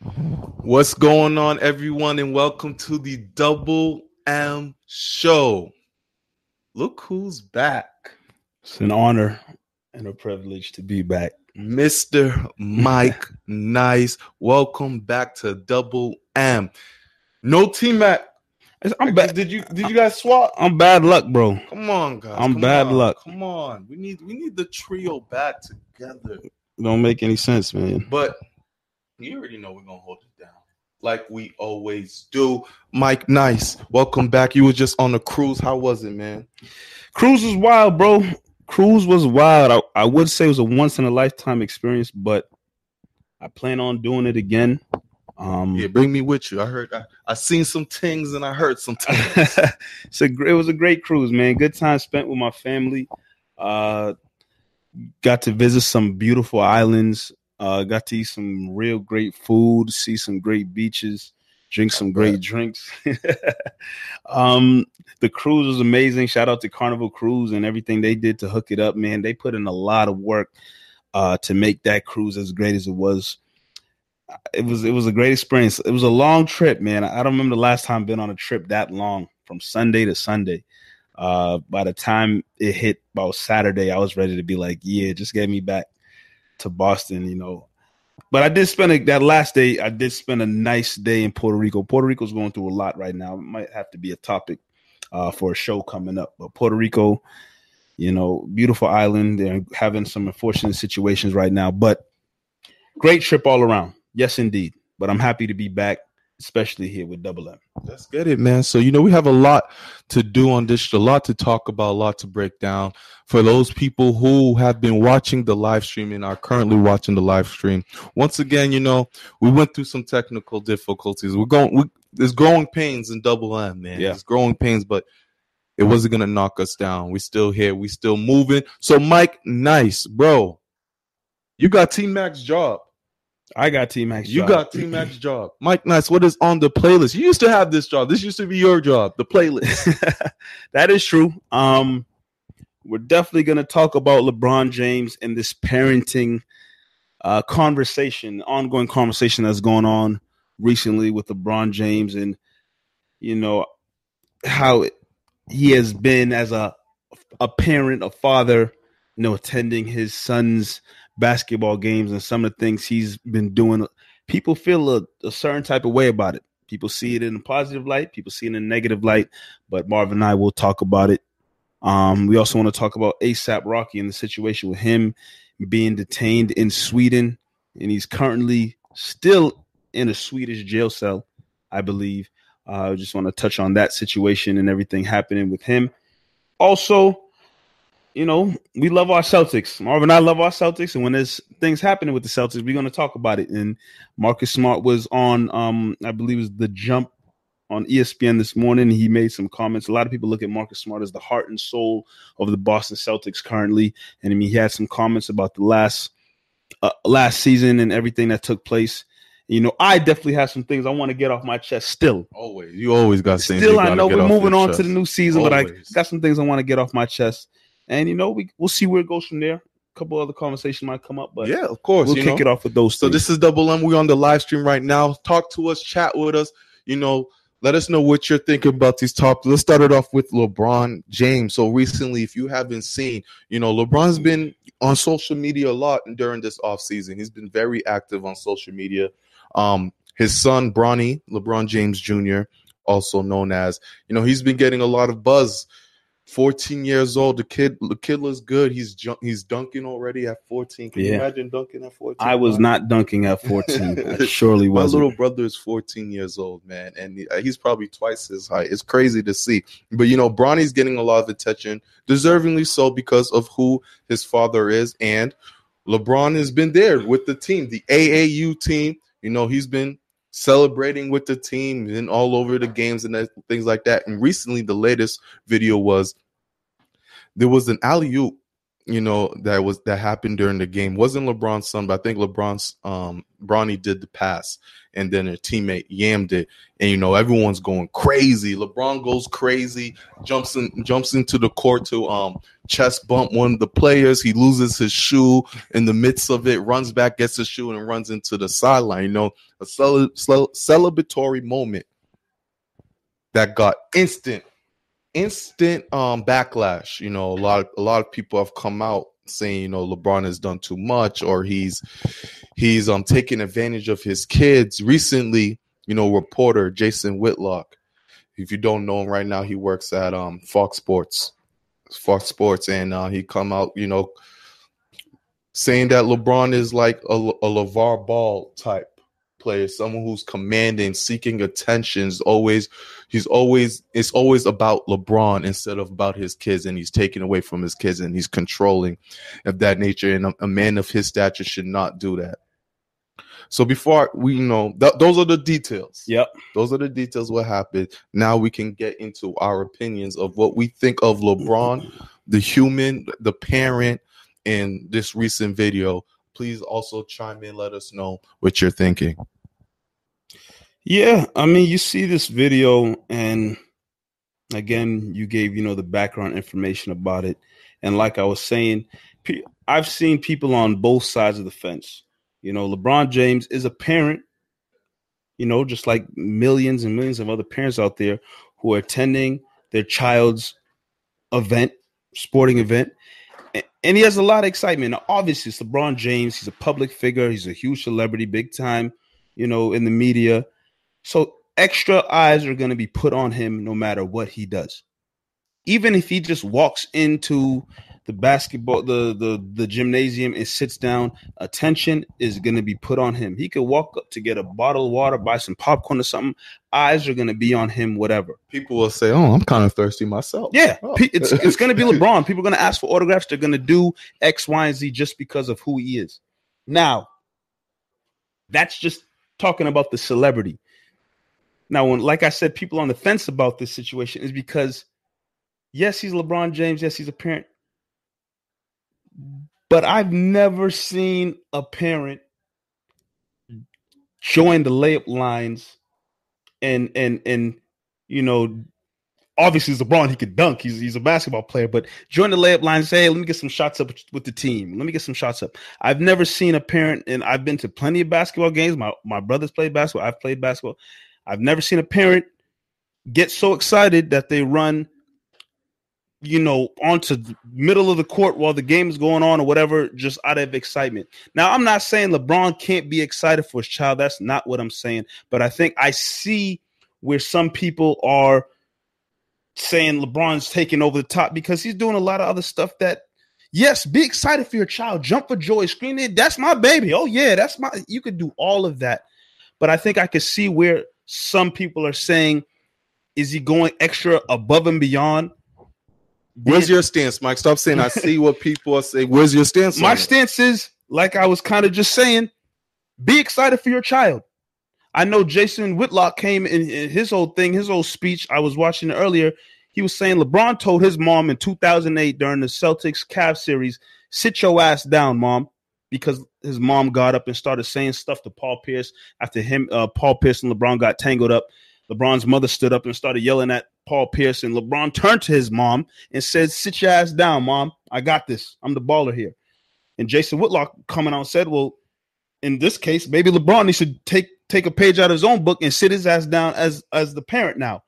What's going on, everyone, and welcome to the Double M Show. Look who's back. It's an honor and a privilege to be back. Mr. Mike Nice. Welcome back to Double M. No T-Mac. I'm bad. Did you guys swap? I'm bad luck, bro. Come on, guys. I'm bad luck. Come on. We need the trio back together. It don't make any sense, man. But you already know we're gonna hold it down like we always do. Mike Nice, welcome back. You were just on a cruise. How was it, man? Cruise was wild, bro. Cruise was wild. I would say it was a once in a lifetime experience, but I plan on doing it again. Yeah, bring me with you. I seen some things and I heard some things. It was a great cruise, man. Good time spent with my family. Got to visit some beautiful islands. Got to eat some real great food, see some great beaches, drink some great drinks. The cruise was amazing. Shout out to Carnival Cruise and everything they did to hook it up, man. They put in a lot of work to make that cruise as great as it was. It was a great experience. It was a long trip, man. I don't remember the last time I've been on a trip that long, from Sunday to Sunday. By the time it hit about Saturday, I was ready to be like, yeah, just get me back to Boston, you know. But I did spend that last day. I did spend a nice day in Puerto Rico. Puerto Rico's going through a lot right now. It might have to be a topic for a show coming up. But Puerto Rico, you know, beautiful island. They're having some unfortunate situations right now, but great trip all around. Yes, indeed. But I'm happy to be back, especially here with Double M. Let's get it, man. So, we have a lot to do on this, a lot to talk about, a lot to break down. For those people who have been watching the live stream and are currently watching the live stream, once again, we went through some technical difficulties. There's growing pains in Double M, man. Yeah. There's growing pains, but it wasn't going to knock us down. We're still here. We're still moving. So, Mike Nice, bro, you got T-Mac's job. I got T-Mac's job. You got T-Mac's job. Mike Nice, what is on the playlist? You used to have this job. This used to be your job, the playlist. That is true. We're definitely going to talk about LeBron James and this parenting ongoing conversation that's going on recently with LeBron James, and, how he has been as a parent, a father, attending his son's basketball games and some of the things he's been doing. People feel a certain type of way about it. People see it in a positive light. People see it in a negative light. But Marvin and I will talk about it. We also want to talk about A$AP Rocky and the situation with him being detained in Sweden. And he's currently still in a Swedish jail cell, I believe. I just want to touch on that situation and everything happening with him. Also, we love our Celtics. Marvin and I love our Celtics. And when there's things happening with the Celtics, we're going to talk about it. And Marcus Smart was on, I believe it was The Jump on ESPN this morning. He made some comments. A lot of people look at Marcus Smart as the heart and soul of the Boston Celtics currently. And he had some comments about the last season and everything that took place. I definitely have some things I want to get off my chest still. Always. You always got things. Still, I know we're moving on to the new season, always. But I got some things I want to get off my chest. And, we'll see where it goes from there. A couple other conversations might come up, but yeah, of course. We'll kick it off with those. So this is Double M. We're on the live stream right now. Talk to us, chat with us. Let us know what you're thinking about these topics. Let's start it off with LeBron James. So recently, if you haven't seen, LeBron's been on social media a lot during this offseason. He's been very active on social media. His son, Bronny, LeBron James Jr., also known as, he's been getting a lot of buzz. 14 years old. The kid looks good. He's dunking already at 14. Can you imagine dunking at 14? I was not dunking at 14. I surely wasn't. My little brother is 14 years old, man, and he's probably twice his height. It's crazy to see. But, Bronny's getting a lot of attention, deservingly so, because of who his father is. And LeBron has been there with the team, the AAU team. He's been celebrating with the team and all over the games and things like that. And recently, the latest video was there was an alley-oop that happened during the game wasn't LeBron's son, but I think LeBron's Bronny did the pass, and then a teammate yammed it, and everyone's going crazy. LeBron goes crazy, jumps into the court to chest bump one of the players. He loses his shoe in the midst of it, runs back, gets his shoe, and runs into the sideline. A celebratory moment that got instant backlash. A lot of people have come out saying LeBron has done too much, or he's taking advantage of his kids. Recently, reporter Jason Whitlock, if you don't know him right now, he works at Fox Sports, and he come out saying that LeBron is like a LeVar Ball type player, someone who's commanding, seeking attention. It's always about LeBron instead of about his kids, and he's taking away from his kids, and he's controlling of that nature. And a man of his stature should not do that. So before those are the details. Yep, those are the details. What happened? Now we can get into our opinions of what we think of LeBron, the human, the parent, in this recent video. Please also chime in. Let us know what you're thinking. Yeah, I mean, you see this video, and again, you gave, the background information about it. And like I was saying, I've seen people on both sides of the fence. LeBron James is a parent, just like millions and millions of other parents out there who are attending their child's sporting event. And he has a lot of excitement. Now, obviously, it's LeBron James. He's a public figure. He's a huge celebrity, big time, in the media. So extra eyes are going to be put on him no matter what he does. Even if he just walks into the basketball, the gymnasium and sits down, attention is going to be put on him. He could walk up to get a bottle of water, buy some popcorn or something. Eyes are going to be on him, whatever. People will say, "Oh, I'm kind of thirsty myself." Yeah, it's going to be LeBron. People are going to ask for autographs. They're going to do X, Y, and Z just because of who he is. Now, that's just talking about the celebrity. Now, like I said, people on the fence about this situation is because, yes, he's LeBron James. Yes, he's a parent. But I've never seen a parent join the layup lines and obviously it's LeBron, he could dunk. He's a basketball player, but join the layup line and say, hey, let me get some shots up with the team. Let me get some shots up. I've never seen a parent, and I've been to plenty of basketball games. My brothers played basketball. I've played basketball. I've never seen a parent get so excited that they run onto the middle of the court while the game is going on or whatever, just out of excitement. Now, I'm not saying LeBron can't be excited for his child. That's not what I'm saying. But I think I see where some people are saying LeBron's taking over the top because he's doing a lot of other stuff that, yes, be excited for your child. Jump for joy. Scream it. That's my baby. Oh, yeah, you could do all of that. But I think I could see where some people are saying, is he going extra above and beyond? Where's your stance, Mike? Stop saying I see what people are saying. Where's your stance? My stance is, like I was kind of just saying, be excited for your child. I know Jason Whitlock came in his whole speech. I was watching it earlier. He was saying LeBron told his mom in 2008 during the Celtics-Cavs series, sit your ass down, mom, because his mom got up and started saying stuff to Paul Pierce after Paul Pierce and LeBron got tangled up. LeBron's mother stood up and started yelling at Paul Pierce, and LeBron turned to his mom and said, sit your ass down, mom. I got this. I'm the baller here. And Jason Whitlock coming out and said, well, in this case, maybe LeBron needs to take a page out of his own book and sit his ass down as the parent now.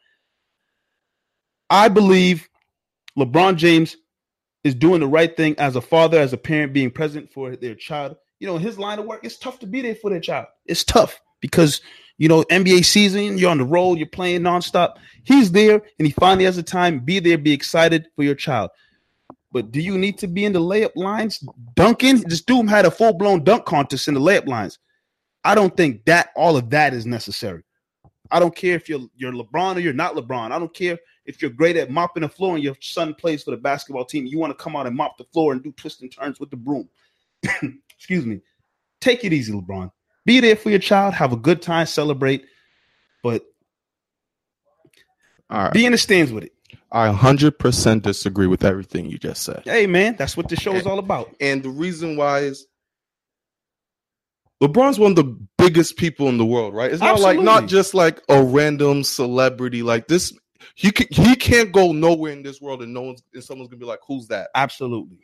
I believe LeBron James is doing the right thing as a father, as a parent, being present for their child. In his line of work, it's tough to be there for their child. It's tough because NBA season, you're on the road, you're playing nonstop. He's there, and he finally has the time. Be there, be excited for your child. But do you need to be in the layup lines dunking? This dude had a full-blown dunk contest in the layup lines. I don't think that all of that is necessary. I don't care if you're LeBron or you're not LeBron. I don't care if you're great at mopping the floor and your son plays for the basketball team. You want to come out and mop the floor and do twists and turns with the broom. Excuse me. Take it easy, LeBron. Be there for your child. Have a good time. Celebrate. But all right, be in the stands with it. I 100% disagree with everything you just said. Hey, man, that's what the show is all about. And the reason why is LeBron's one of the biggest people in the world, right? It's not just like a random celebrity like this. He can't go nowhere in this world and someone's gonna be like, who's that? Absolutely.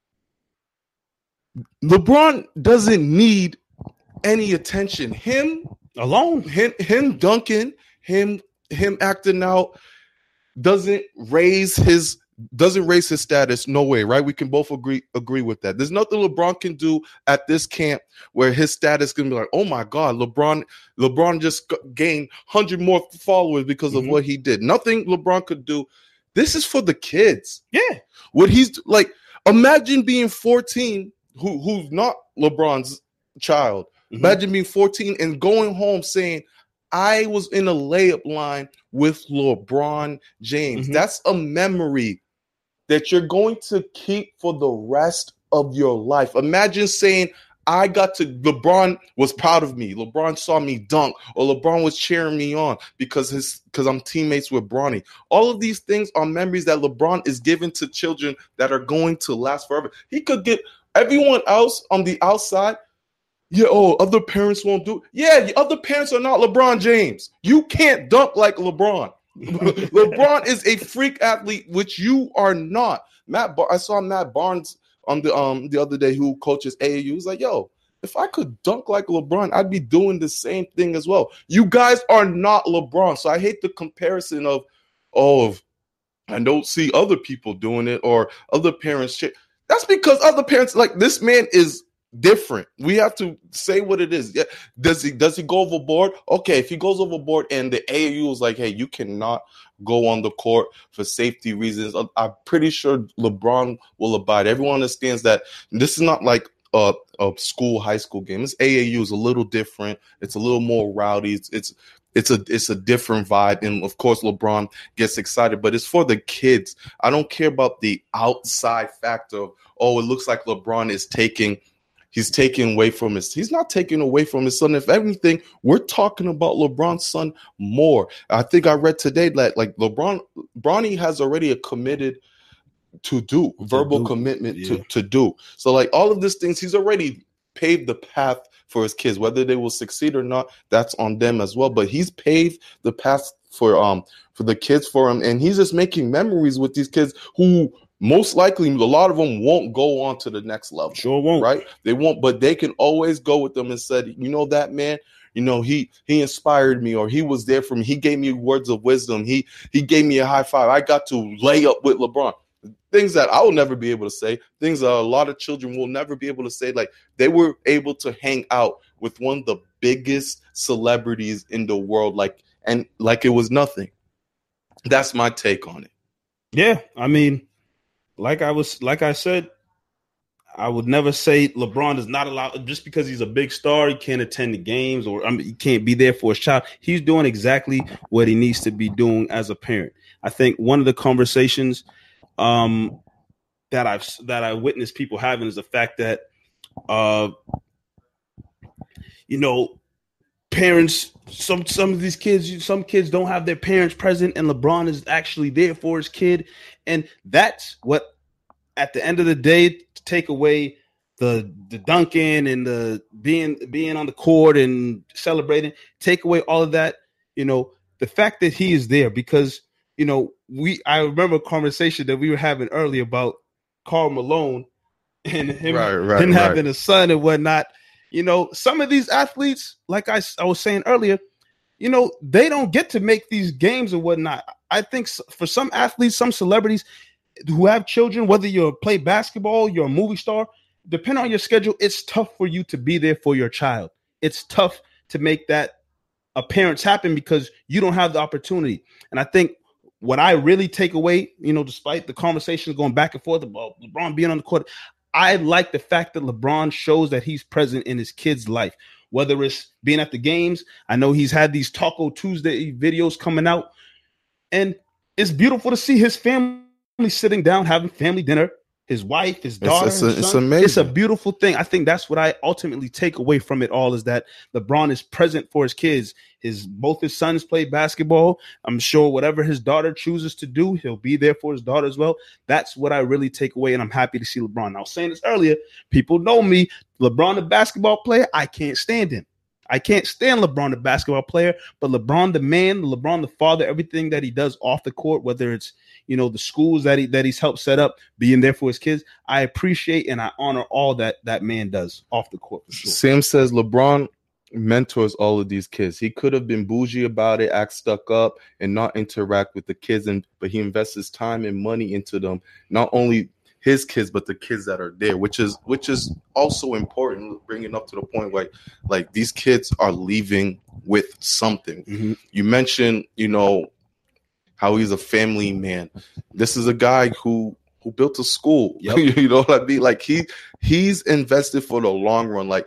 LeBron doesn't need any attention. Him alone, him dunking, him acting out doesn't raise his status. No way, right? We can both agree with that. There's nothing LeBron can do at this camp where his status can be like, oh my God, LeBron just gained 100 more followers because of what he did. Nothing LeBron could do. This is for the kids. Yeah. What he's like, imagine being 14, who's not LeBron's child. Imagine being 14 and going home saying, I was in a layup line with LeBron James. That's a memory that you're going to keep for the rest of your life. Imagine saying, LeBron was proud of me. LeBron saw me dunk, or LeBron was cheering me on because I'm teammates with Bronny. All of these things are memories that LeBron is giving to children that are going to last forever. He could get everyone else on the outside. Yeah, other parents won't do it. Yeah, the other parents are not LeBron James. You can't dunk like LeBron. LeBron is a freak athlete, which you are not. I saw Matt Barnes on the other day, who coaches AAU. He's like, yo, if I could dunk like LeBron, I'd be doing the same thing as well. You guys are not LeBron. So I hate the comparison of I don't see other people doing it or other parents. That's because other parents, like, this man is different. We have to say what it is. Yeah. Does he go overboard? Okay, if he goes overboard and the AAU is like, hey, you cannot go on the court for safety reasons, I'm pretty sure LeBron will abide. Everyone understands that this is not like a high school game. This AAU is a little different. It's a little more rowdy. It's a different vibe. And of course, LeBron gets excited, but it's for the kids. I don't care about the outside factor of, it looks like LeBron is he's taking away from he's not taking away from his son. If anything, we're talking about LeBron's son more. I think I read today that like Bronny has already committed to do verbal commitment to do. So like all of these things, he's already paved the path for his kids. Whether they will succeed or not, that's on them as well. But he's paved the path for the kids for him, and he's just making memories with these kids who most likely, a lot of them won't go on to the next level. Sure won't. Right? They won't, but they can always go with them and said, you know, that man, you know, he inspired me, or he was there for me. He gave me words of wisdom. He gave me a high five. I got to lay up with LeBron. Things that I will never be able to say. Things that a lot of children will never be able to say. Like, they were able to hang out with one of the biggest celebrities in the world, like it was nothing. That's my take on it. Yeah, I mean, like I said, I would never say LeBron is not allowed just because he's a big star. He can't attend the games, or he can't be there for his child. He's doing exactly what he needs to be doing as a parent. I think one of the conversations that I witnessed people having is the fact that parents, some of these kids, some kids don't have their parents present, and LeBron is actually there for his kid. And that's what, at the end of the day, to take away the dunking and the being on the court and celebrating, take away all of that, the fact that he is there, because, I remember a conversation that we were having earlier about Karl Malone and him having a son and whatnot. Some of these athletes, like I was saying earlier, they don't get to make these games or whatnot. I think for some athletes, some celebrities who have children, whether you play basketball, you're a movie star, depending on your schedule, it's tough for you to be there for your child. It's tough to make that appearance happen because you don't have the opportunity. And I think what I really take away, despite the conversations going back and forth about LeBron being on the court, I like the fact that LeBron shows that he's present in his kid's life, whether it's being at the games. I know he's had these Taco Tuesday videos coming out, and it's beautiful to see his family sitting down, having family dinner, his wife, his daughter, it's amazing. It's a beautiful thing. I think that's what I ultimately take away from it all is that LeBron is present for his kids. Both his sons play basketball. I'm sure whatever his daughter chooses to do, he'll be there for his daughter as well. That's what I really take away, and I'm happy to see LeBron. Now, I was saying this earlier, people know me. LeBron, the basketball player, I can't stand him. I can't stand LeBron, the basketball player, but LeBron, the man, LeBron, the father, everything that he does off the court, whether it's, the schools that he's helped set up, being there for his kids, I appreciate and I honor all that man does off the court. For sure. Sam says LeBron mentors all of these kids. He could have been bougie about it, act stuck up, and not interact with the kids, but he invests his time and money into them, not only his kids, but the kids that are there, which is also important, bringing up to the point where like these kids are leaving with something. Mm-hmm. You mentioned, how he's a family man. This is a guy who built a school. Yep. You know what I mean? Like he's invested for the long run. Like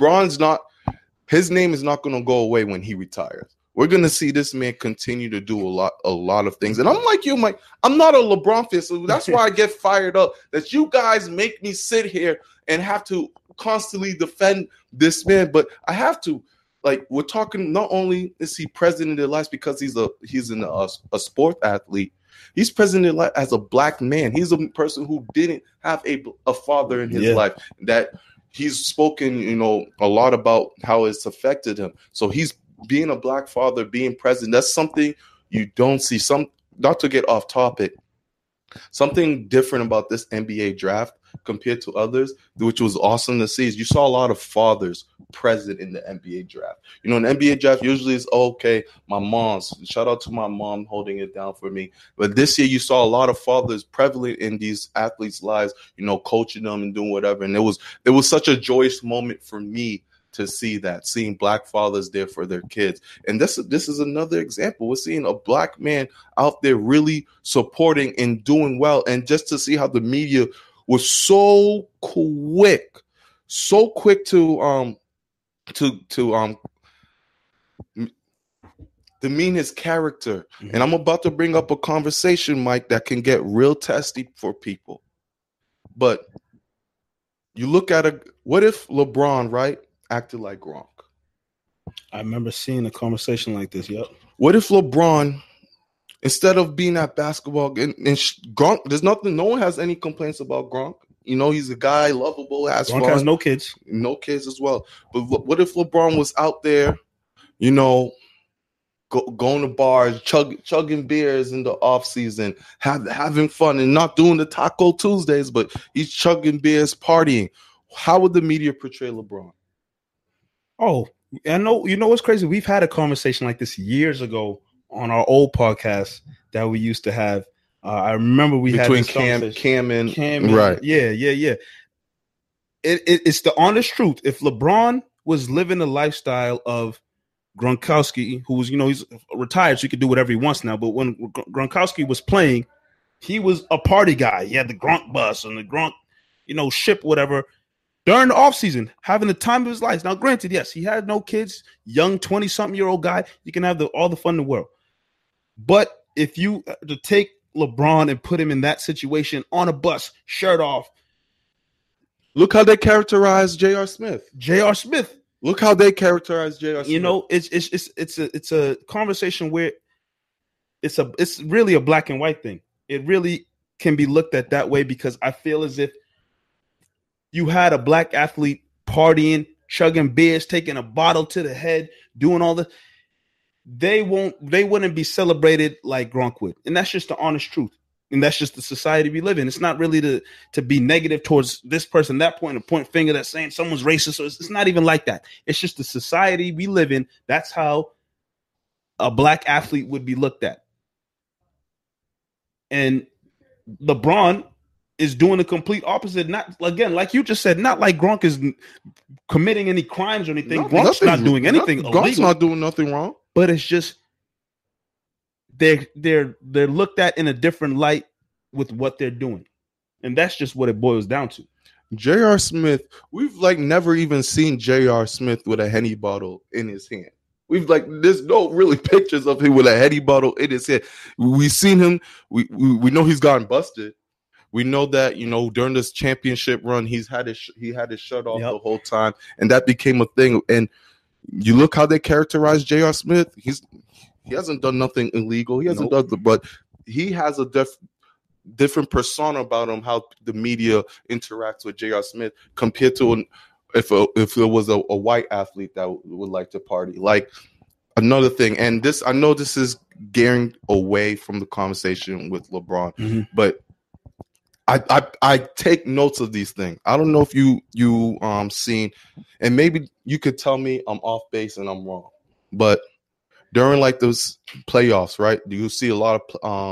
his name is not going to go away when he retires. We're going to see this man continue to do a lot of things. And I'm like you, Mike, I'm not a LeBron fan, so that's why I get fired up that you guys make me sit here and have to constantly defend this man. But I have to. Like, we're talking, not only is he present in their lives because he's a sport athlete, he's present in life as a black man. He's a person who didn't have a father in his life, that he's spoken, a lot about how it's affected him. So he's being a black father, being present. That's something you don't see. Not to get off topic, something different about this NBA draft compared to others, which was awesome to see, is you saw a lot of fathers present in the NBA draft. An NBA draft usually is, my mom's. Shout out to my mom holding it down for me. But this year you saw a lot of fathers prevalent in these athletes' lives, coaching them and doing whatever. And it was such a joyous moment for me to see that, seeing black fathers there for their kids. And this is another example. We're seeing a black man out there really supporting and doing well. And just to see how the media was so quick to demean his character. Mm-hmm. And I'm about to bring up a conversation, Mike, that can get real testy for people. But you look at what if LeBron, right, acted like Gronk? I remember seeing a conversation like this. Yep. What if LeBron, instead of being at basketball, and Gronk, there's nothing, no one has any complaints about Gronk. He's a guy, lovable, has Gronk fun. Has no kids. No kids as well. But what if LeBron was out there, going to bars, chugging beers in the off season, having fun, and not doing the Taco Tuesdays, but he's chugging beers, partying? How would the media portray LeBron? Oh, I know. You know what's crazy? We've had a conversation like this years ago on our old podcast that we used to have. I remember we between had this Cam and right. Yeah. It's the honest truth. If LeBron was living the lifestyle of Gronkowski, who was, he's retired, so he could do whatever he wants now. But when Gronkowski was playing, he was a party guy. He had the Gronk bus and the Gronk, ship, whatever. During the offseason, having the time of his life. Now, granted, yes, he had no kids, young 20-something-year-old guy. You can have all the fun in the world. But if you to take LeBron and put him in that situation on a bus, shirt off. Look how they characterize J.R. Smith. Look how they characterize J.R. Smith. It's a conversation where it's really a black and white thing. It really can be looked at that way, because I feel as if you had a black athlete partying, chugging beers, taking a bottle to the head, doing all this. They wouldn't be celebrated like Gronk would. And that's just the honest truth. And that's just the society we live in. It's not really to be negative towards this person, that point, and point finger that's saying someone's racist. So it's not even like that. It's just the society we live in. That's how a black athlete would be looked at. And LeBron is doing the complete opposite. Not, again, like you just said, not like Gronk is committing any crimes or anything. Gronk's not doing anything illegal. Gronk's not doing nothing wrong. But it's just they're looked at in a different light with what they're doing. And that's just what it boils down to. J.R. Smith, we've never even seen J.R. Smith with a Henny bottle in his hand. There's no really pictures of him with a Henny bottle in his hand. We've seen him. We know he's gotten busted, We know that, you know, during this championship run, he had his shirt off Yep. the whole time, and that became a thing. And you look how they characterize J.R. Smith. He hasn't done nothing illegal. He hasn't done, but he has a different persona about him. How the media interacts with J.R. Smith compared to if it was a white athlete that would like to party. Like, another thing, and this, I know this is gearing away from the conversation with LeBron, but I take notes of these things. I don't know if you seen, and maybe you could tell me I'm off base and I'm wrong, but during like those playoffs, right? You see a lot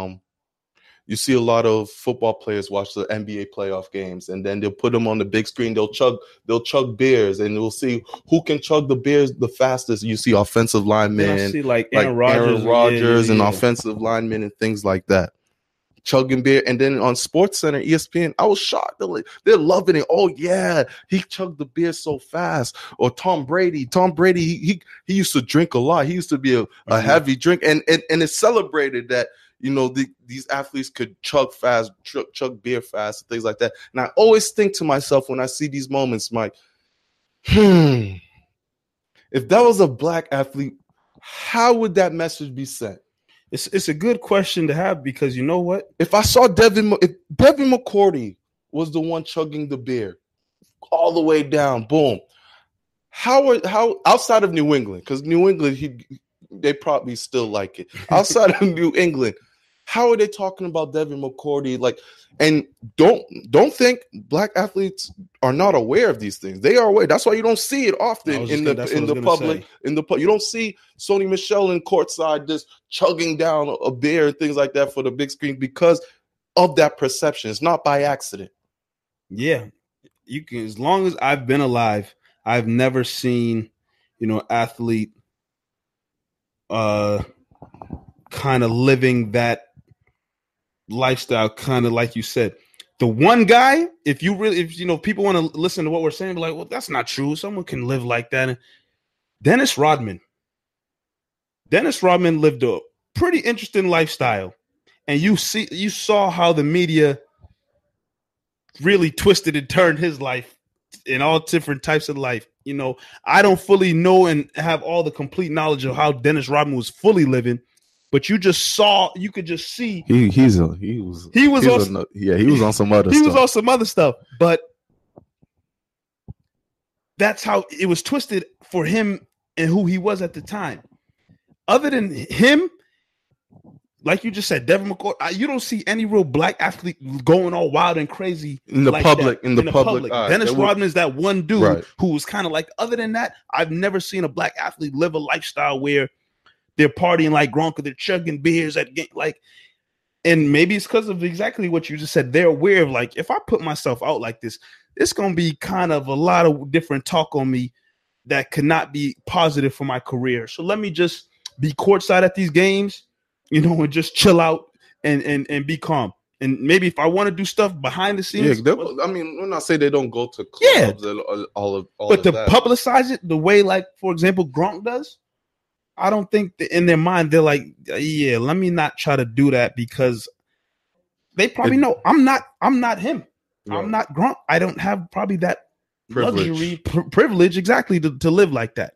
of football players watch the NBA playoff games, and then they'll put them on the big screen. They'll chug beers, and we'll see who can chug the beers the fastest. You see offensive linemen, I see like Aaron Rodgers and offensive linemen and things like that, chugging beer. And then on SportsCenter, ESPN, I was shocked. They're loving it. Oh yeah, he chugged the beer so fast. Or Tom Brady, he used to drink a lot. He used to be a heavy drink, and it's celebrated that, you know, these athletes could chug fast, chug beer fast, and things like that. And I always think to myself when I see these moments, Mike, if that was a black athlete, how would that message be sent? It's a good question to have, because you know what? If I saw if Devin McCourty was the one chugging the beer all the way down, boom. How outside of New England, because New England, they probably still like it. Outside of New England, how are they talking about Devin McCourty? Like, and don't think black athletes are not aware of these things. They are aware. That's why you don't see it often in the public. You don't see Sony Michel in courtside just chugging down a beer and things like that for the big screen, because of that perception. It's not by accident. Yeah, you can. As long as I've been alive, I've never seen, you know, athlete kind of living that lifestyle, kind of like you said. The one guy, if you know, people want to listen to what we're saying, be like, well, that's not true. Someone can live like that. And Dennis Rodman lived a pretty interesting lifestyle, and you saw how the media really twisted and turned his life in all different types of life. You know, I don't fully know and have all the complete knowledge of how Dennis Rodman was fully living, but you could just see he was on some other stuff. He was on some other stuff, but that's how it was twisted for him and who he was at the time. Other than him, like you just said, Devin McCourty, you don't see any real black athlete going all wild and crazy in the like public. That. In the public, Dennis Rodman is that one dude right, who was kind of like. Other than that, I've never seen a black athlete live a lifestyle where they're partying like Gronk, they're chugging beers at like. And maybe it's because of exactly what you just said. They're aware of, like, if I put myself out like this, it's going to be kind of a lot of different talk on me that could not be positive for my career. So let me just be courtside at these games, you know, and just chill out and be calm. And maybe if I want to do stuff behind the scenes. Yeah, I mean, when I say they don't go to clubs, but to publicize it the way, like, for example, Gronk does, I don't think that in their mind they're like, yeah, let me not try to do that, because they probably know I'm not him. Right. I'm not Gronk. I don't have probably that privilege exactly to live like that.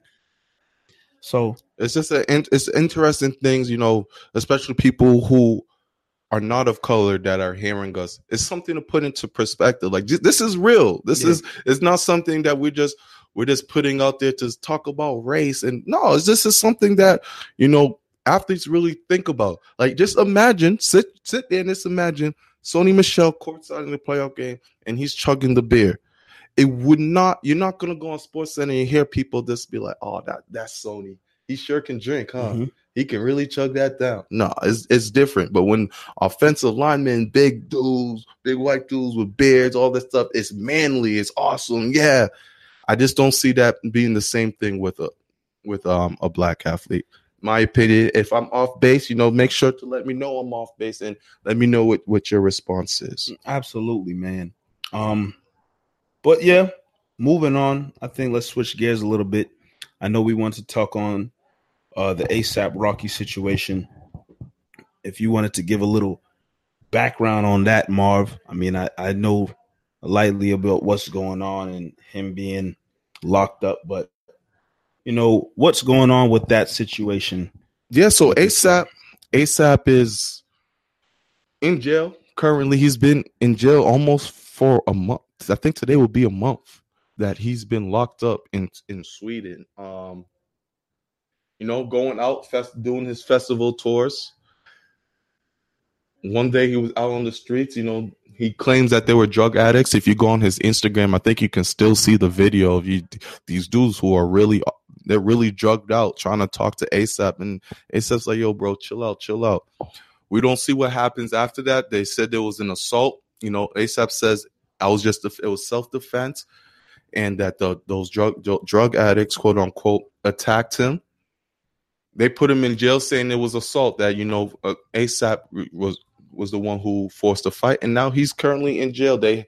So it's just it's interesting things, you know, especially people who are not of color that are hearing us. It's something to put into perspective. Like, this is real. It's not something that we're just putting out there to talk about race. And no, this is something that, you know, athletes really think about. Like, just imagine, sit there and just imagine Sony Michel courtside in the playoff game and he's chugging the beer. You're not going to go on SportsCenter and hear people just be like, oh, that's Sony. He sure can drink, huh? Mm-hmm. He can really chug that down. No, it's different. But when offensive linemen, big dudes, big white dudes with beards, all this stuff, it's manly, it's awesome. Yeah. I just don't see that being the same thing with a black athlete. My opinion, if I'm off base, you know, make sure to let me know I'm off base and let me know what your response is. Absolutely, man. But yeah, moving on. I think let's switch gears a little bit. I know we want to talk on the ASAP Rocky situation. If you wanted to give a little background on that, Marv? I mean, I know lightly about what's going on and him being locked up, but what's going on with that situation? Yeah, so ASAP is in jail. Currently, he's been in jail almost for a month. I think today will be a month that he's been locked up in Sweden. Going out, doing his festival tours. One day he was out on the streets. He claims that they were drug addicts. If you go on his Instagram, I think you can still see the video of these dudes who are they're really drugged out trying to talk to ASAP. And ASAP's like, yo, bro, chill out. We don't see what happens after that. They said there was an assault. ASAP says it was self-defense, and that those drug addicts, quote unquote, attacked him. They put him in jail saying it was assault, that, ASAP was the one who forced the fight. And now he's currently in jail. They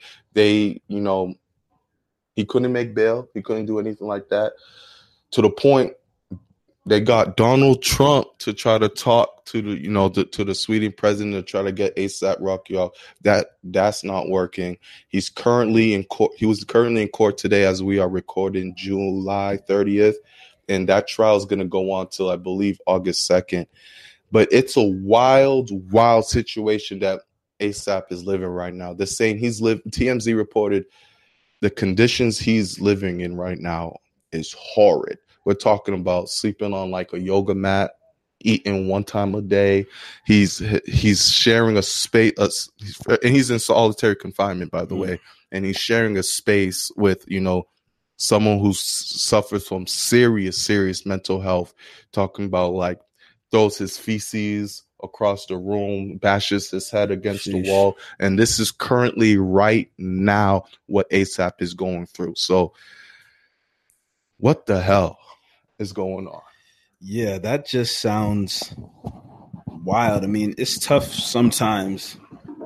he couldn't make bail. He couldn't do anything like that, to the point they got Donald Trump to try to talk to the Sweden president to try to get ASAP Rocky off. That's not working. He's currently in court. He was currently in court today as we are recording, July 30th. And that trial is going to go on till, I believe, August 2nd. But it's a wild situation that ASAP is living right now. They're saying TMZ reported the conditions he's living in right now is horrid. We're talking about sleeping on like a yoga mat, eating one time a day. He's sharing a space, and he's in solitary confinement, by the way. And he's sharing a space with, someone who suffers from serious mental health, talking about like throws his feces across the room, bashes his head against the wall. And this is currently right now what ASAP is going through. So what the hell is going on? Yeah, that just sounds wild. I mean, it's tough sometimes,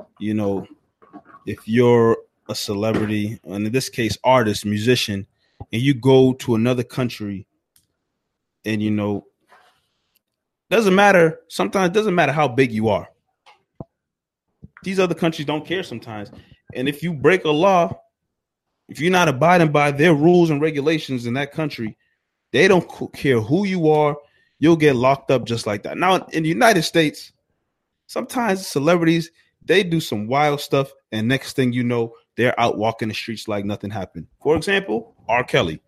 if you're a celebrity, and in this case, artist, musician, and you go to another country and, doesn't matter. Sometimes it doesn't matter how big you are. These other countries don't care sometimes. And if you break a law, if you're not abiding by their rules and regulations in that country, they don't care who you are. You'll get locked up just like that. Now, in the United States, sometimes celebrities, they do some wild stuff. And next thing you know, they're out walking the streets like nothing happened. For example, R. Kelly.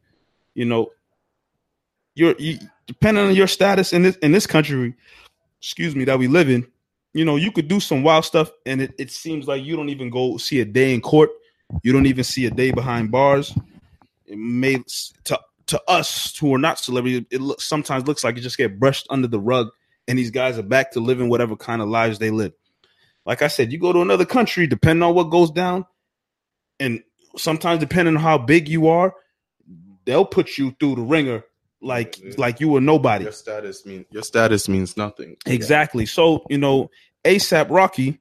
You're depending on your status in this country, that we live in, you could do some wild stuff, and it seems like you don't even go see a day in court. You don't even see a day behind bars. It may to us who are not celebrities, sometimes looks like it just get brushed under the rug, and these guys are back to living whatever kind of lives they live. Like I said, you go to another country, depending on what goes down, and sometimes depending on how big you are, they'll put you through the ringer like you were nobody. Your status means nothing. Exactly. So, ASAP Rocky,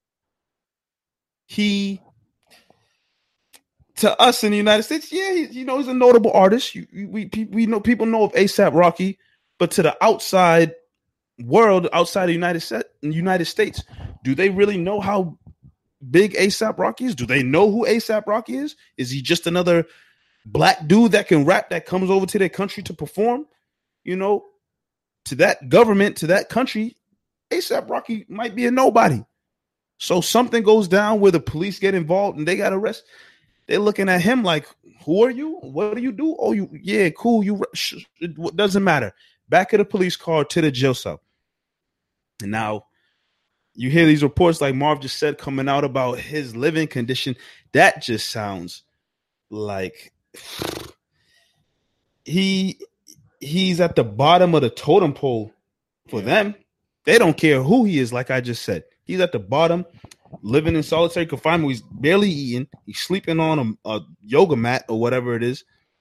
he, to us in the United States, he's a notable artist. We know, people know of ASAP Rocky, but to the outside world, outside the United States, do they really know how big ASAP Rocky is? Do they know who ASAP Rocky is? Is he just another black dude that can rap that comes over to their country to perform? To that government, to that country, ASAP Rocky might be a nobody. So something goes down where the police get involved and they got arrested. They're looking at him like, who are you? What do you do? Oh, cool. It doesn't matter. Back of the police car to the jail cell. And now you hear these reports like Marv just said coming out about his living condition. That just sounds like he's at the bottom of the totem pole for them. They don't care who he is. Like I just said, he's at the bottom, living in solitary confinement. He's barely eating. He's sleeping on a yoga mat or whatever it is,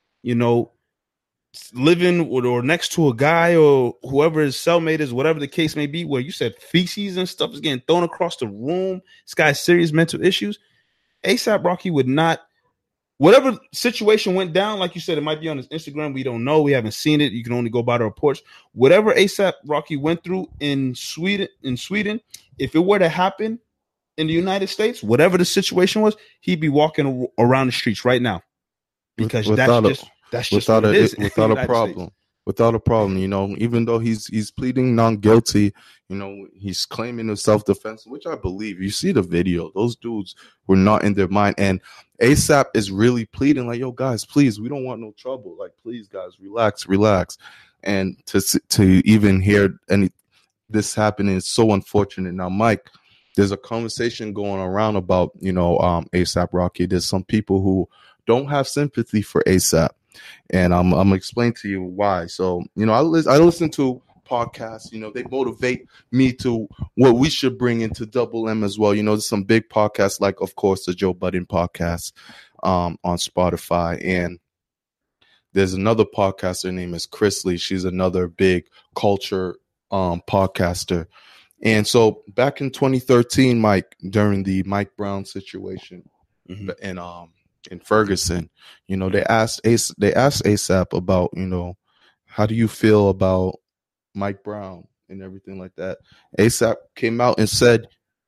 living or next to a guy or whoever his cellmate is, whatever the case may be, where you said feces and stuff is getting thrown across the room. This guy's serious mental issues. ASAP Rocky would not, whatever situation went down, like you said, it might be on his Instagram. We don't know. We haven't seen it. You can only go by the reports. Whatever ASAP Rocky went through in Sweden, if it were to happen in the United States, whatever the situation was, he'd be walking around the streets right now because that's just what it is. Without a problem. Without a problem, even though he's pleading non-guilty, he's claiming a self-defense, which I believe. You see the video; those dudes were not in their mind, and ASAP is really pleading, like, "Yo, guys, please, we don't want no trouble. Like, please, guys, relax." And to even hear this happening is so unfortunate. Now, Mike, there's a conversation going around about ASAP Rocky. There's some people who don't have sympathy for ASAP. And I'm gonna explain to you why. So, I listen to podcasts. They motivate me to what we should bring into Double M as well. There's some big podcasts, like, of course, the Joe Budden podcast on Spotify, and there's another podcaster. Her name is Chris Lee. She's another big culture podcaster. And so, back in 2013, Mike, during the Mike Brown situation, and in Ferguson, they asked ASAP about, how do you feel about Mike Brown and everything like that. ASAP came out and said,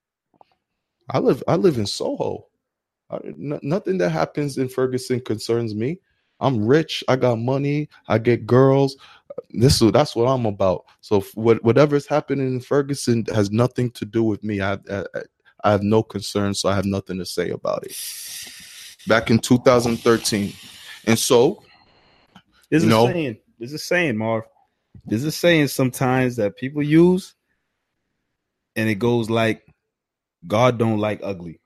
I live in Soho. Nothing that happens in Ferguson concerns me. I'm rich. I got money. I get girls. That's what I'm about. So whatever's happening in Ferguson has nothing to do with me. I have no concern, so I have nothing to say about it. Back in 2013. And so, there's a saying, Marv. There's a saying sometimes that people use, and it goes like, God don't like ugly.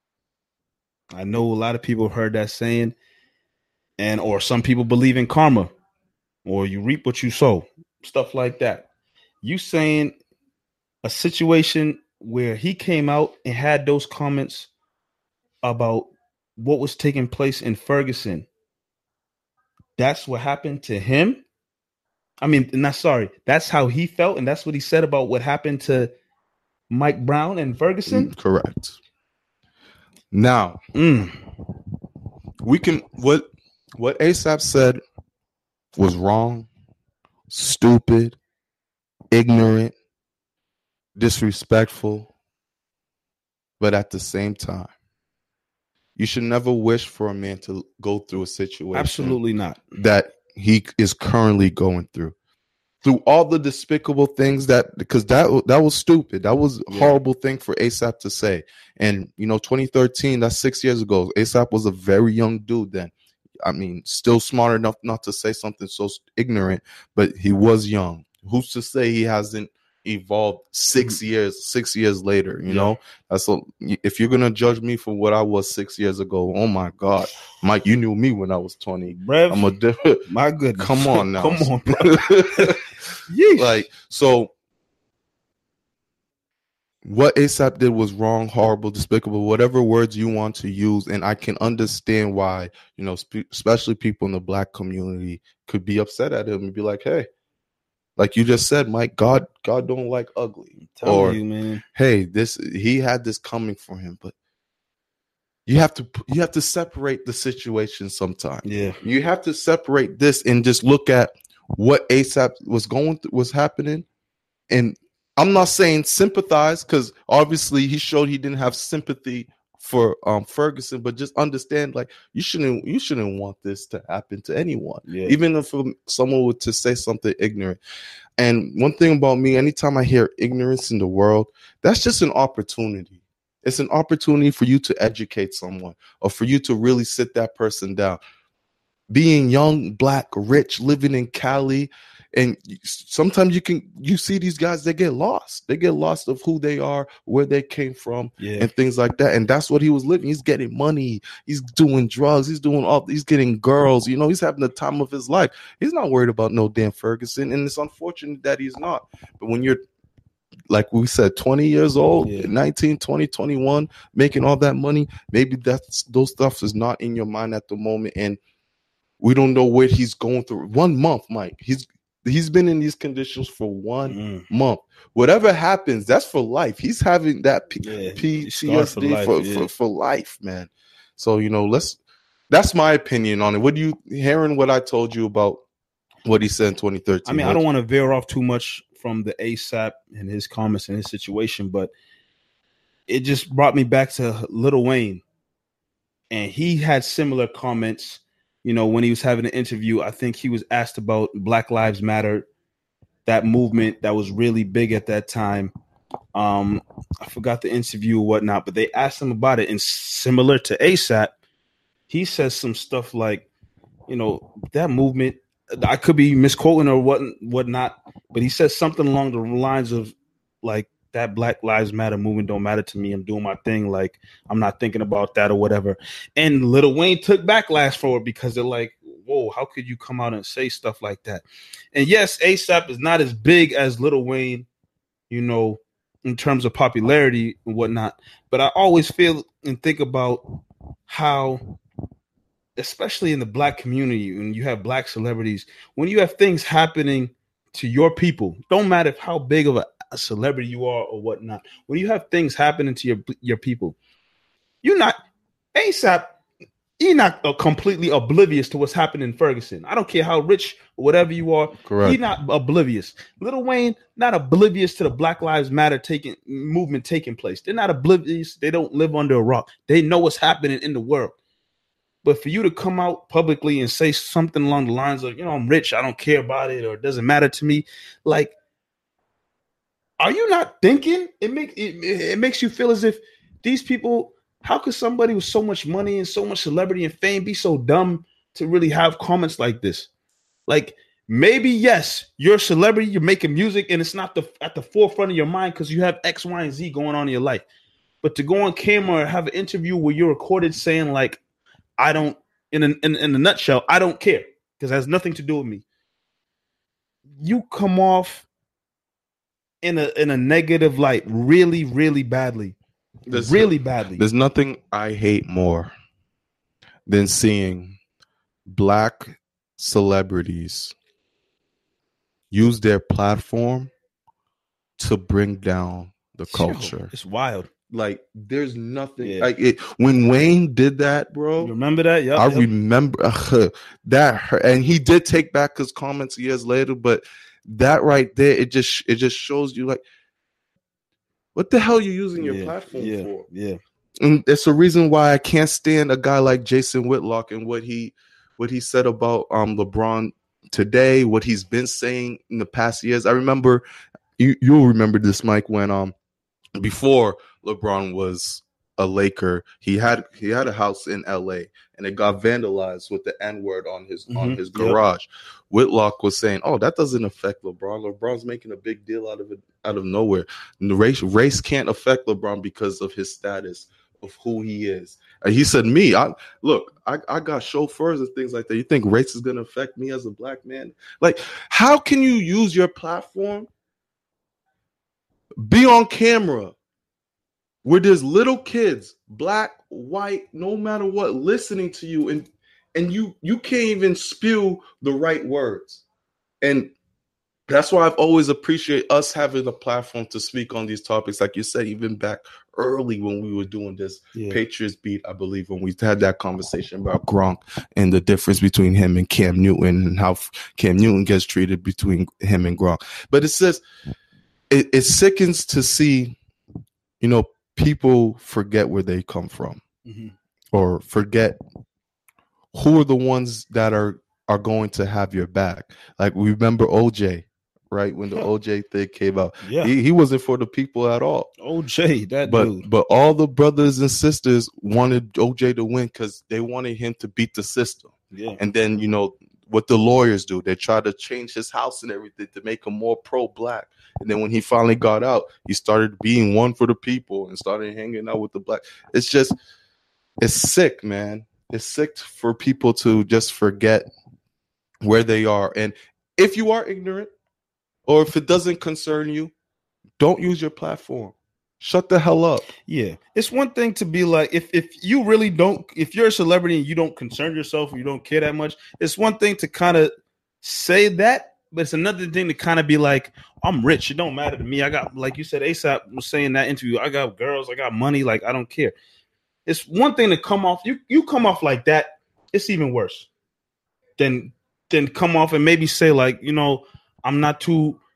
I know a lot of people have heard that saying, or some people believe in karma, or you reap what you sow, stuff like that. You saying a situation where he came out and had those comments about what was taking place in Ferguson, that's what happened to him? I mean, that's how he felt, and that's what he said about what happened to Mike Brown and Ferguson? Correct. Now, we can, what ASAP said was wrong, stupid, ignorant, disrespectful, but at the same time, you should never wish for a man to go through a situation. Absolutely not. That he is currently going through all the despicable things because that was stupid. That was a horrible thing for ASAP to say. And, 2013, that's 6 years ago. ASAP was a very young dude then. I mean, still smart enough not to say something so ignorant, but he was young. Who's to say he hasn't evolved 6 years later, you know? That's if you're gonna judge me for what I was 6 years ago, oh my God, Mike, you knew me when I was 20. Rev, I'm a different. My goodness, come on now, come on, bro. Like, so what ASAP did was wrong, horrible, despicable, whatever words you want to use, and I can understand why, especially people in the Black community could be upset at him and be like, hey. Like you just said, Mike, God don't like ugly. Or, you, man. Hey, he had this coming for him, but you have to separate the situation sometimes. Yeah, you have to separate this and just look at what ASAP was happening. And I'm not saying sympathize, because obviously he showed he didn't have sympathy for Ferguson, but just understand, like, you shouldn't want this to happen to anyone, even if someone were to say something ignorant. And one thing about me, anytime I hear ignorance in the world, that's just an opportunity. It's an opportunity for you to educate someone, or for you to really sit that person down. Being young, Black, rich, living in Cali, and sometimes you see these guys, they get lost of who they are, where they came from, and things like that. And that's what he was living. He's getting money, he's doing drugs, he's getting girls, he's having the time of his life. He's not worried about no damn Ferguson, and it's unfortunate that he's not. But when you're, like we said, 20 years old, 19, 20, 21, making all that money, maybe those stuff is not in your mind at the moment, and we don't know what he's going through. 1 month, Mike. He's been in these conditions for 1 month. Whatever happens, that's for life. He's having that PTSD for life, man. So, that's my opinion on it. What do you, hearing what I told you about what he said in 2013? I mean, I don't want to veer off too much from the ASAP and his comments and his situation, but it just brought me back to Lil Wayne. And he had similar comments, when he was having an interview. I think he was asked about Black Lives Matter, that movement that was really big at that time. I forgot the interview or whatnot, but they asked him about it. And similar to ASAP, he says some stuff like, that movement, I could be misquoting or whatnot, but he says something along the lines of like, that Black Lives Matter movement don't matter to me. I'm doing my thing. Like, I'm not thinking about that or whatever. And Lil Wayne took backlash for it because they're like, whoa, how could you come out and say stuff like that? And yes, ASAP is not as big as Lil Wayne, in terms of popularity and whatnot. But I always feel and think about how, especially in the Black community, when you have Black celebrities, when you have things happening to your people, don't matter how big of a celebrity you are or whatnot, when you have things happening to your people, you're not completely oblivious to what's happening in Ferguson. I don't care how rich or whatever you are. Correct. You're not oblivious. Lil Wayne not oblivious to the Black Lives Matter movement taking place. They're not oblivious. They don't live under a rock. They know what's happening in the world. But for you to come out publicly and say something along the lines of, I'm rich, I don't care about it, or it doesn't matter to me, like, are you not thinking? It makes you feel as if these people, how could somebody with so much money and so much celebrity and fame be so dumb to really have comments like this? Like, maybe, yes, you're a celebrity, you're making music, and it's not at the forefront of your mind because you have X, Y, and Z going on in your life. But to go on camera and have an interview where you're recorded saying, like, I don't, in a nutshell, I don't care because it has nothing to do with me. You come off in a negative light, really, really badly. Badly. There's nothing I hate more than seeing Black celebrities use their platform to bring down the culture. It's wild. Like, there's nothing like it. When Wayne did that, bro, you remember that? Yeah, I remember that. And he did take back his comments years later, but that right there, it just shows you, like, what the hell are you using your platform for? Yeah. And it's a reason why I can't stand a guy like Jason Whitlock and what he said about LeBron today, what he's been saying in the past years. I remember, you'll remember this, Mike, when before LeBron was a Laker, he had a house in LA and it got vandalized with the N-word on his garage. Yep. Whitlock was saying, "Oh, that doesn't affect LeBron. LeBron's making a big deal out of it out of nowhere. And the race can't affect LeBron because of his status of who he is." And he said, I got chauffeurs and things like that. You think race is going to affect me as a Black man? Like, how can you use your platform, be on camera where there's little kids, Black, white, no matter what, listening to you, and you can't even spew the right words? And that's why I've always appreciated us having a platform to speak on these topics. Like you said, even back early when we were doing this Patriots beat, I believe, when we had that conversation about Gronk and the difference between him and Cam Newton and how Cam Newton gets treated between him and Gronk. But it says it sickens to see, people forget where they come from, or forget who are the ones that are going to have your back. Like, we remember OJ, right? When the OJ thing came out, he wasn't for the people at all. OJ, dude. But all the brothers and sisters wanted OJ to win because they wanted him to beat the system. Yeah. And then, what the lawyers do, they try to change his house and everything to make him more pro-Black. And then when he finally got out, he started being one for the people and started hanging out with the Black. It's sick, man. It's sick for people to just forget where they are. And if you are ignorant, or if it doesn't concern you, don't use your platform. Shut the hell up. Yeah. It's one thing to be like, if you really don't, if you're a celebrity and you don't concern yourself or you don't care that much, it's one thing to kind of say that, but it's another thing to kind of be like, I'm rich. It don't matter to me. I got, like you said, ASAP was saying in that interview, I got girls, I got money. Like, I don't care. It's one thing to come off. You come off like that. It's even worse than come off and maybe say, like, I'm not too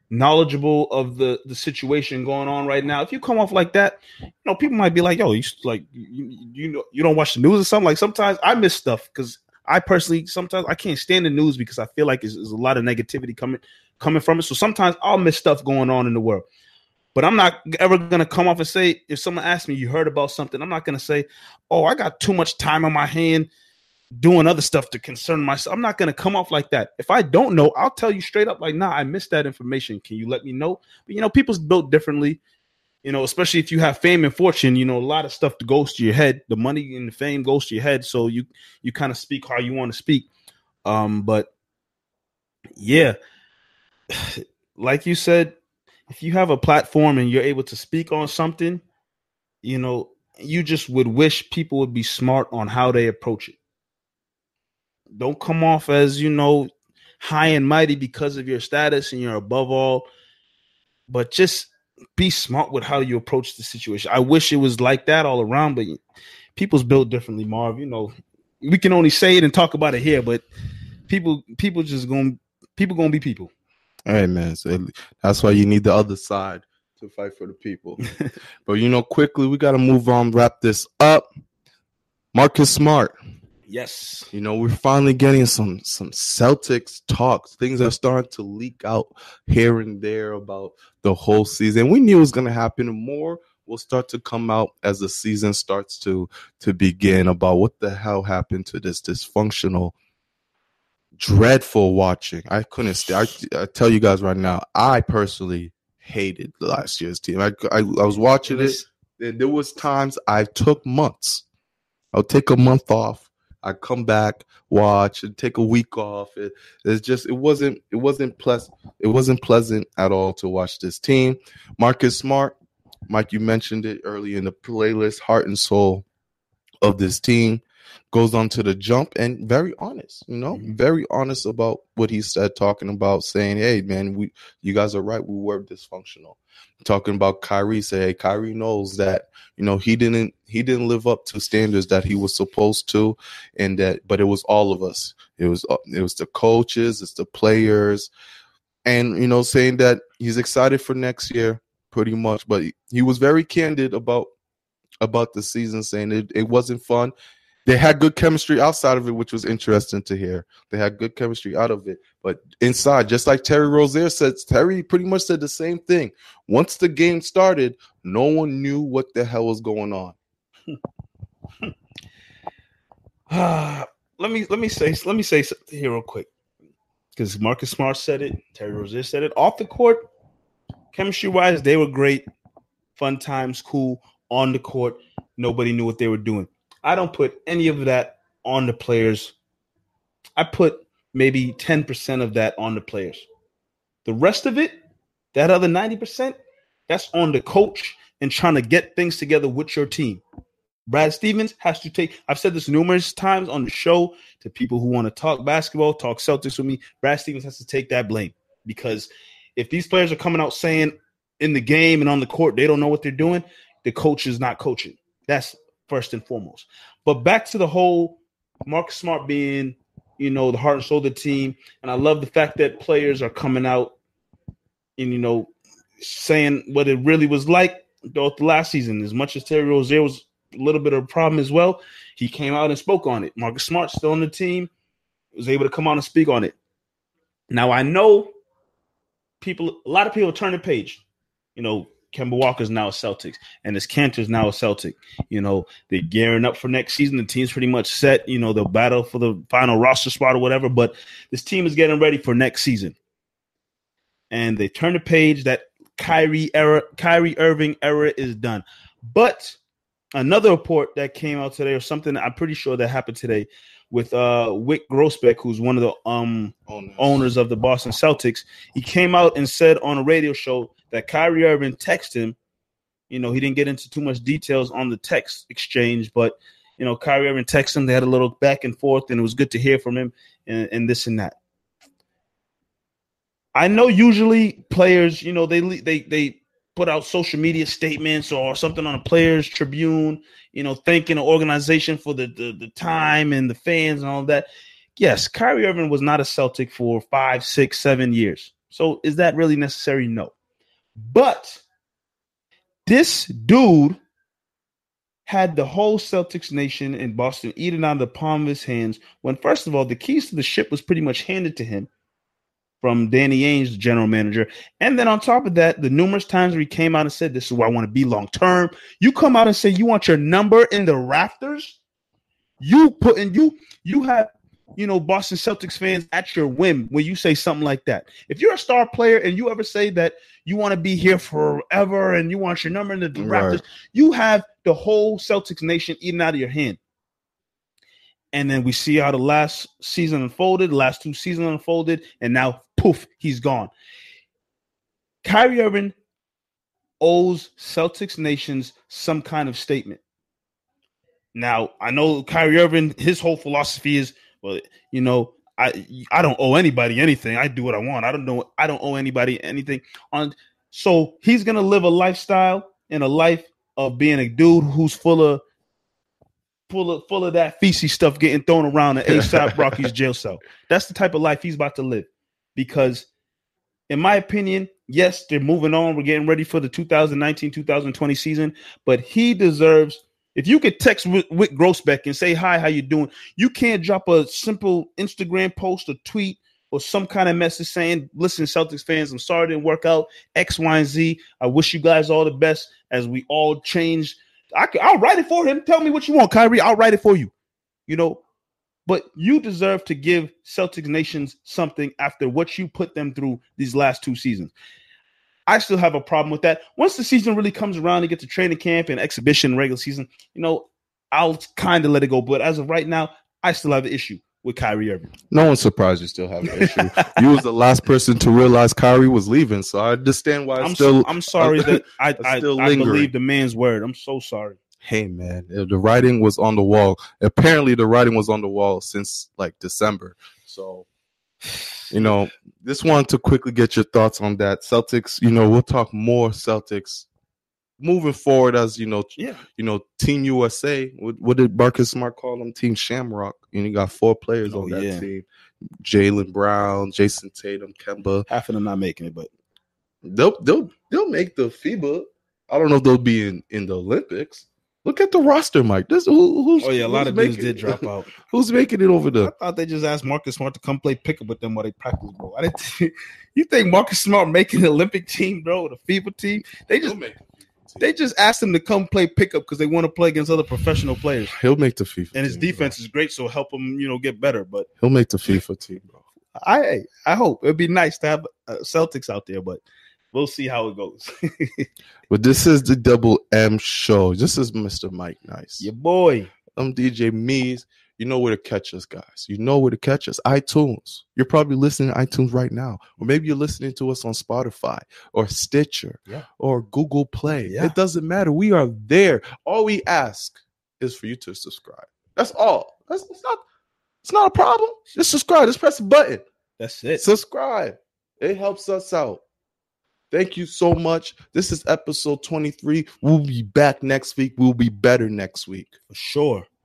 knowledgeable of the situation going on right now. If you come off like that, people might be like, "Yo, you don't watch the news or something." Like sometimes I miss stuff because I personally sometimes I can't stand the news because I feel like there's a lot of negativity coming from it. So sometimes I'll miss stuff going on in the world. But I'm not ever going to come off and say, if someone asks me, you heard about something, I'm not going to say, oh, I got too much time on my hand doing other stuff to concern myself. I'm not going to come off like that. If I don't know, I'll tell you straight up, like, nah, I missed that information. Can you let me know? But, people's built differently, especially if you have fame and fortune, a lot of stuff goes to your head. The money and the fame goes to your head. So you kind of speak how you want to speak. But yeah, like you said, if you have a platform and you're able to speak on something, you just would wish people would be smart on how they approach it. Don't come off as, high and mighty because of your status and you're above all, but just be smart with how you approach the situation. I wish it was like that all around, but people's built differently, Marv. We can only say it and talk about it here, but people gonna be people. All right, man. So that's why you need the other side to fight for the people. But, quickly, we got to move on, wrap this up. Marcus Smart. Yes. We're finally getting some Celtics talks. Things are starting to leak out here and there about the whole season. We knew it was going to happen. More will start to come out as the season starts to begin about what the hell happened to this dysfunctional, dreadful watching. I couldn't stay. I tell you guys right now, I personally hated last year's team. I was watching it, and there was times I took months. I'll take a month off. I come back, watch, and take a week off. It wasn't pleasant. It wasn't pleasant at all to watch this team. Marcus Smart, Mike, you mentioned it early in the playlist, heart and soul of this team. Goes on to the jump and very honest, very honest about what he said, talking about saying, hey, man, you guys are right. We were dysfunctional. Talking about Kyrie, say, hey, Kyrie knows that, he didn't live up to standards that he was supposed to. But it was all of us. It was the coaches, it's the players, and, saying that he's excited for next year pretty much. But he was very candid about the season, saying it wasn't fun. They had good chemistry outside of it, which was interesting to hear. They had good chemistry out of it. But inside, just like Terry Rozier said, Terry pretty much said the same thing. Once the game started, no one knew what the hell was going on. Let me say something here real quick. Because Marcus Smart said it, Terry Rozier said it. Off the court, chemistry-wise, they were great. Fun times, cool. On the court, nobody knew what they were doing. I don't put any of that on the players. I put maybe 10% of that on the players. The rest of it, that other 90%, that's on the coach and trying to get things together with your team. Brad Stevens has to take, I've said this numerous times on the show to people who want to talk basketball, talk Celtics with me. Brad Stevens has to take that blame, because if these players are coming out saying in the game and on the court they don't know what they're doing, the coach is not coaching. That's first and foremost. But back to the whole Marcus Smart being, the heart and soul of the team. And I love the fact that players are coming out and, saying what it really was like throughout the last season. As much as Terry Rozier was a little bit of a problem as well, he came out and spoke on it. Marcus Smart, still on the team, was able to come out and speak on it. Now, I know a lot of people turn the page. Kemba Walker's now a Celtics, and this Kanter's now a Celtic. They're gearing up for next season. The team's pretty much set. They'll battle for the final roster spot or whatever, but this team is getting ready for next season. And they turn the page. That Kyrie Irving era is done. But another report that came out today, or something I'm pretty sure that happened today, with Wyc Grousbeck, who's one of the owners of the Boston Celtics. He came out and said on a radio show that Kyrie Irving texted him. He didn't get into too much details on the text exchange, but, Kyrie Irving texted him. They had a little back and forth, and it was good to hear from him and this and that. I know usually players, they put out social media statements or something on a Players Tribune, thanking the organization for the time and the fans and all that. Yes, Kyrie Irving was not a Celtic for 5, 6, 7 years. So is that really necessary? No. But this dude had the whole Celtics nation in Boston eating out of the palm of his hands when, first of all, the keys to the ship was pretty much handed to him from Danny Ainge, the general manager. And then on top of that, the numerous times where he came out and said, this is where I want to be long term. You come out and say you want your number in the rafters. You have, Boston Celtics fans at your whim when you say something like that. If you're a star player and you ever say that you want to be here forever and you want your number in the rafters, you have the whole Celtics nation eating out of your hand. And then we see how the last season unfolded, the last 2 seasons unfolded, and now, poof, he's gone. Kyrie Irving owes Celtics nations some kind of statement. Now, I know Kyrie Irving, his whole philosophy is, well, I don't owe anybody anything. I do what I want. I don't owe anybody anything. So he's gonna live a lifestyle and a life of being a dude who's full of that feces stuff getting thrown around in A$AP Rocky's jail cell. That's the type of life he's about to live. Because, in my opinion, yes, they're moving on. We're getting ready for the 2019-2020 season. But he deserves, if you could text Wick Grossbeck and say, hi, how you doing? You can't drop a simple Instagram post or tweet or some kind of message saying, listen, Celtics fans, I'm sorry it didn't work out, X, Y, and Z. I wish you guys all the best as we all change. I'll write it for him. Tell me what you want, Kyrie. I'll write it for you. But you deserve to give Celtics nations something after what you put them through these last 2 seasons. I still have a problem with that. Once the season really comes around and get to training camp and exhibition, regular season, I'll kind of let it go. But as of right now, I still have an issue with Kyrie Irving. No one's surprised you still have an issue. You was the last person to realize Kyrie was leaving, so I understand why I'm sorry that I believe the man's word. I'm so sorry. Hey, man, the writing was on the wall. Apparently, the writing was on the wall since December. So, just wanted to quickly get your thoughts on that. Celtics, we'll talk more Celtics moving forward as, Team USA. What did Marcus Smart call them? Team Shamrock. You got 4 players on that team. Jaylen Brown, Jason Tatum, Kemba. Half of them not making it, but they'll make the FIBA. I don't know if they'll be in the Olympics. Look at the roster, Mike. A lot of dudes did drop out. Who's making it over there? I thought they just asked Marcus Smart to come play pickup with them while they practice, bro. You think Marcus Smart making the Olympic team, bro, the FIBA team? They just asked him to come play pickup because they want to play against other professional players. He'll make the FIFA and his team, defense is great, so help him, get better. But he'll make the FIFA team, bro. I hope. It'd be nice to have Celtics out there, but we'll see how it goes. But this is the Double M Show. This is Mr. Mike Nice. Your boy. I'm DJ Mees. You know where to catch us, guys. You know where to catch us. iTunes. You're probably listening to iTunes right now. Or maybe you're listening to us on Spotify or Stitcher or Google Play. Yeah. It doesn't matter. We are there. All we ask is for you to subscribe. That's all. It's not a problem. Just subscribe. Just press the button. That's it. Subscribe. It helps us out. Thank you so much. This is episode 23. We'll be back next week. We'll be better next week. For sure.